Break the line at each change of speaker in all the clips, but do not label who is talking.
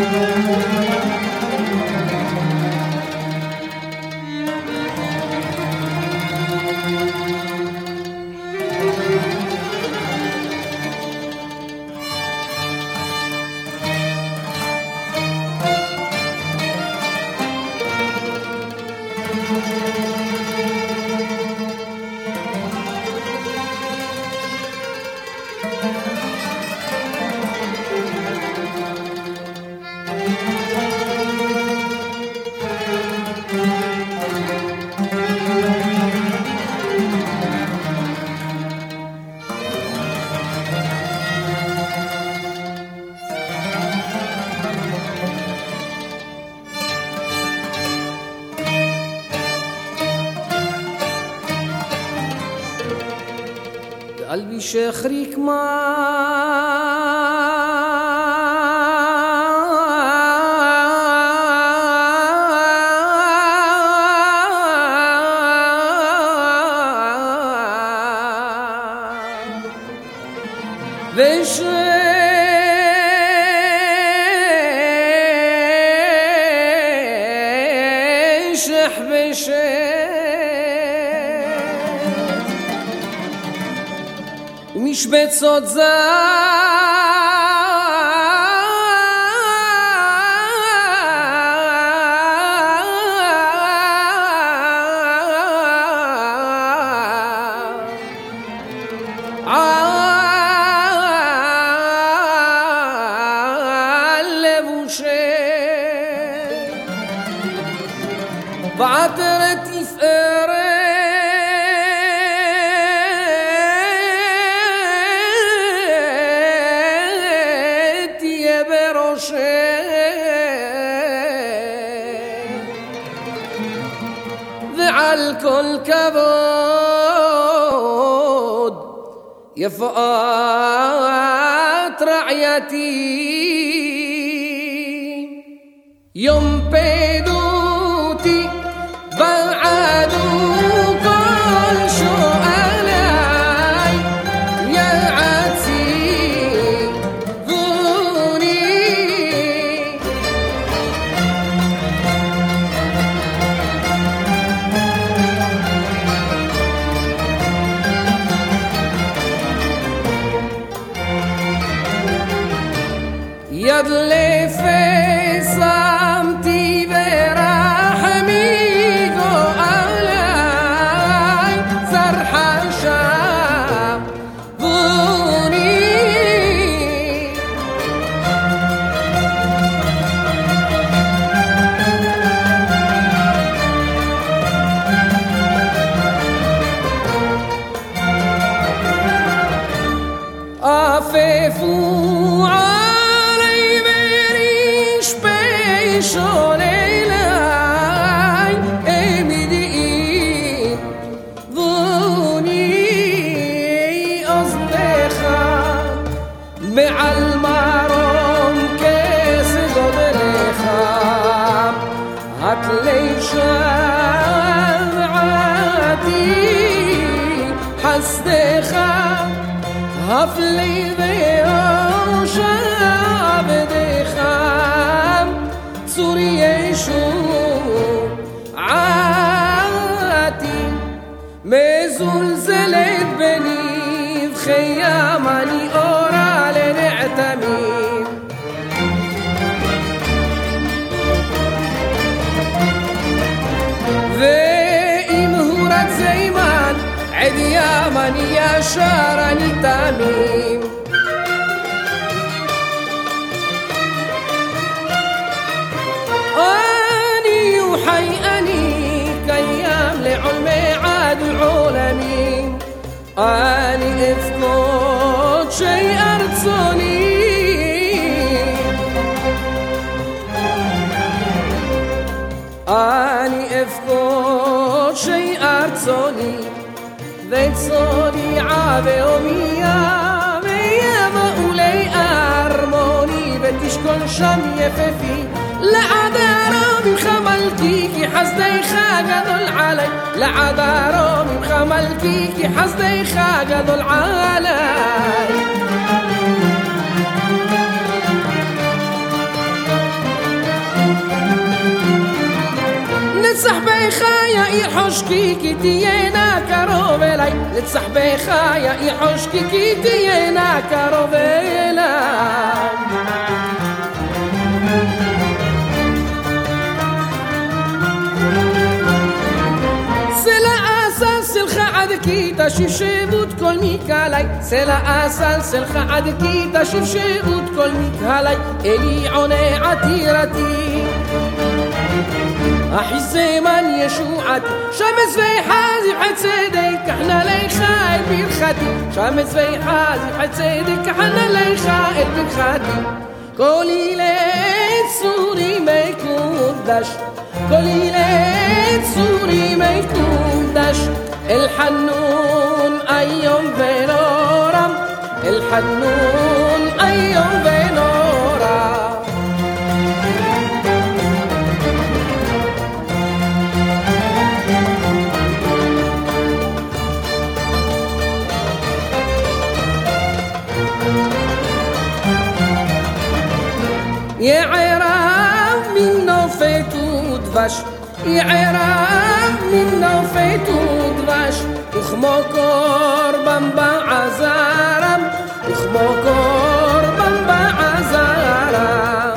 قلبي شخريك ما بشح ومش بتصد بعترتي فريت يا بروشي ذعل كل كبود يا فؤاد رعيتي يوم بيدوتي بعدوا كل شو علي يا عتي ذوني يد لي في صمتي برحمي أففو علي بريش بيشو ليلاي امدئين ظوني أصدخان بعالمارون كيس ضدرخام هاتلي شابعاتي حسدخام هفلي ذيو شاب دخام سوريا شو عاتي مزلزلت بني خياماني أورا لنعتمي ذي مهورة زيمان عدياماني يا شاراني تاميم أني وحي أني كيام لعلمي عاد العالمين أني إفقد شي أرسوني أني إفقد شي أرسوني ذات صوري عابي وميا ميا مقولي أرموني بديش كل شمية ففي لعدارامي بخملكيكي حزدي خاقدو العالي لعدارامي بخملكيكي حزدي خاقدو العالي לצחבך יאיר חושקי כי תהיינה קרוב אליי, לצחבך יאיר חושקי כי תהיינה קרוב אליי. כי תשיב שבות כל מקהלי, סלע אסלסלך עד כי תשיב שבות כל מקהלי, אלי עונה עתירתי אחי זמן ישועתי, שמס וחזיב צדק כחנה לך אל ברכתי, שמס וחזיב צדק כחנה לך אל ברכתי. כל ילד סורי מקודש, כל ילד סורי מקודש, الحنون أيوم بنورم، الحنون أيوم بنورم. يا عرام من نوفيت ودفش، يا عرام من نوفيت ودفش، וכמו קורבן בעזרם, וכמו קורבן בעזרם.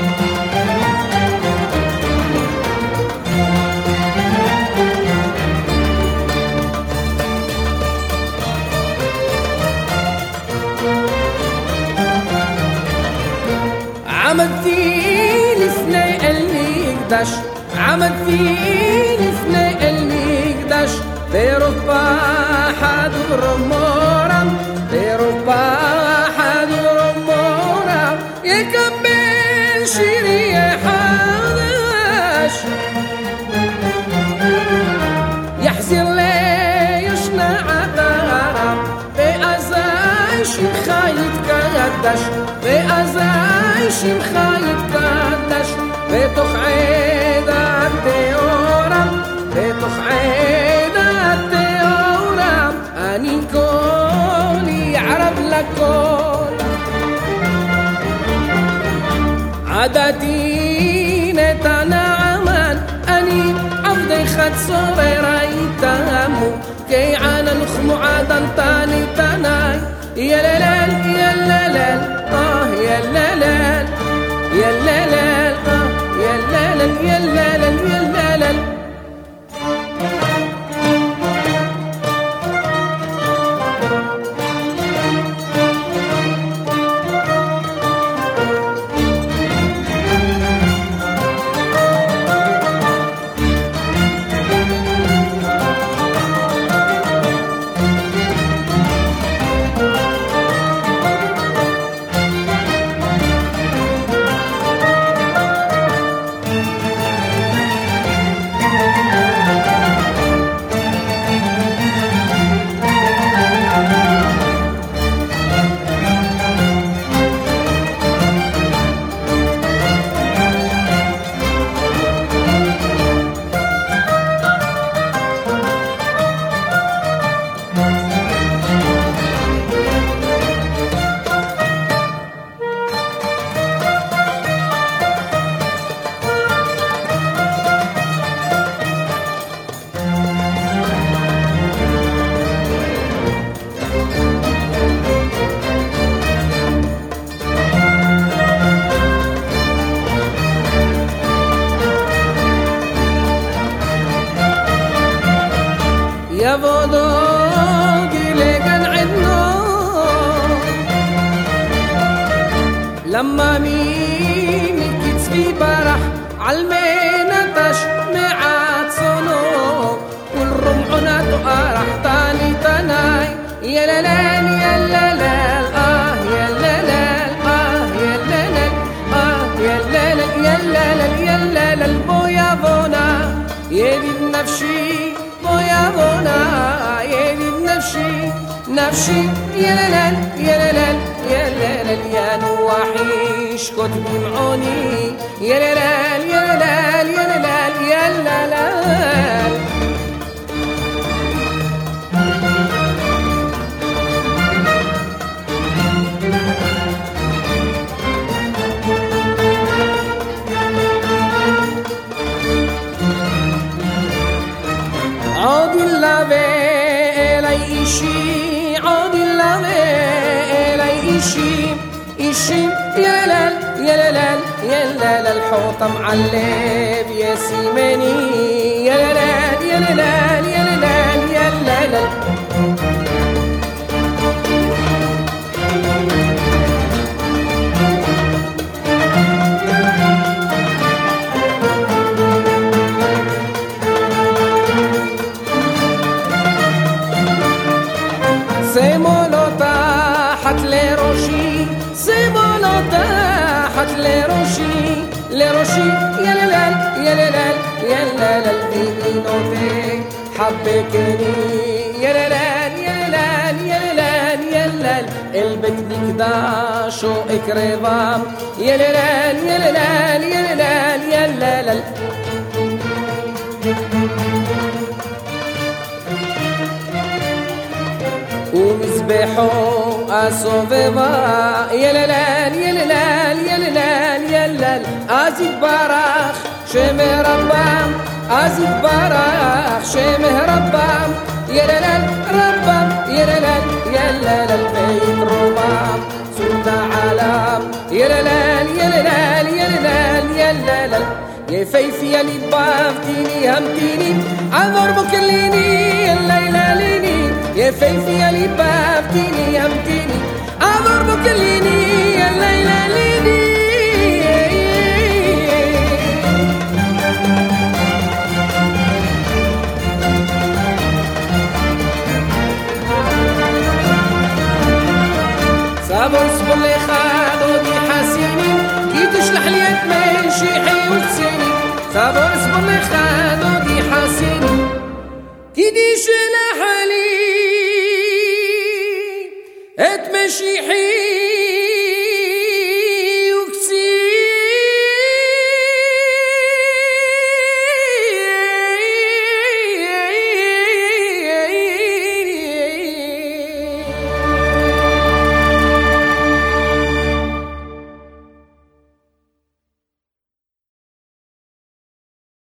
عمدتي לפני אל מקדש, عمدتي לפני אל מקדש, ברוב פחד ורמורם, ברוב פחד ורמורם, יקבל שירי חדש, יחזיר ליושנה עטרם, ואזי שמך יתקדש, ואזי שמך יתקדש, בתוך עדת תאורם, בתוך עדת תאורם, אני קולי ערב לכל. עדתי נתנעמן, אני עבדך צורר איתמו, כי ענן חמועדן תני תנאי, יללל יללל יללל יללל יללל יללל יללל. יבוא דוגי לגן עדנו, למה מי מקצבי ברח על מנתש מעצונו, ולרומעונה תוארח תני תנאי, יללל יללל יללל יללל יללל יללל יללל. בוא יבונה ידיד נפשי, בוא יבונה ידיד נפשי, נפשי יללל יללל יללל, ינוח ישקוט דמעוני, יללל יללל יללל יללל. إشي عود اللامي إلي إشي يا لال يا لال يا لال الحوطة معلب يا سيماني يا لال يا لال يا لال يا لال سيمولو طاحت لروشي سيمولو طاحت لروشي يا لال يا لال يا لال الفينوتي حبكني يا لال يا لال يا لال يا لال البت كدا شو اكرضام يا لال يا لال يا لال يا لال ومزبحو أصوبا يا لال يا لال يا لال يا لال أزيد براخ شمه ربام أزيد براخ شمه ربام يا لال ربام يا لال يا لال البيت ربام سلطة علام يا لال يا لال يا لال يا لال يا فيفي يا لي بافتيني همتيني عذر بكليني الليلة ليني يا فيفي يا لي بافتيني همتيني عذر بكليني الليلة ليني صبر صبر لي خاضو دي حسيني كي تشلح لي من شيحي وتسيني صبر صبر لي خاضو دي حسيني كي تشلح لي اتمشيحي